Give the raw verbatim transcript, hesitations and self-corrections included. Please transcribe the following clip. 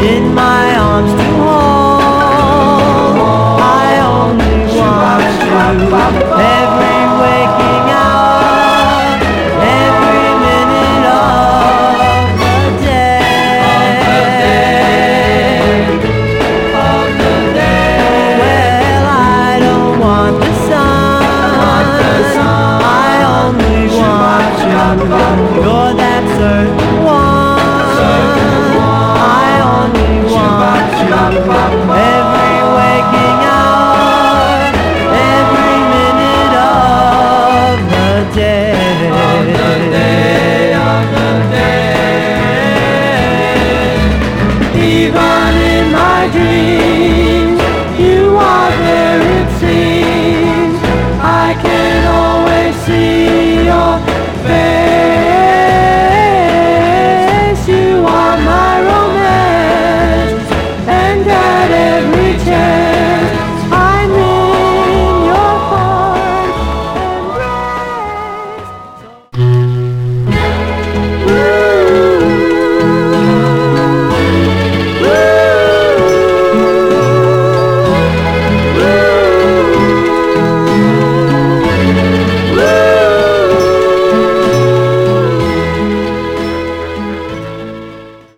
in my arms to hold. I only want you every waking hour, every minute of the day. Of the day. Well, I don't want the sun. I only want you. You're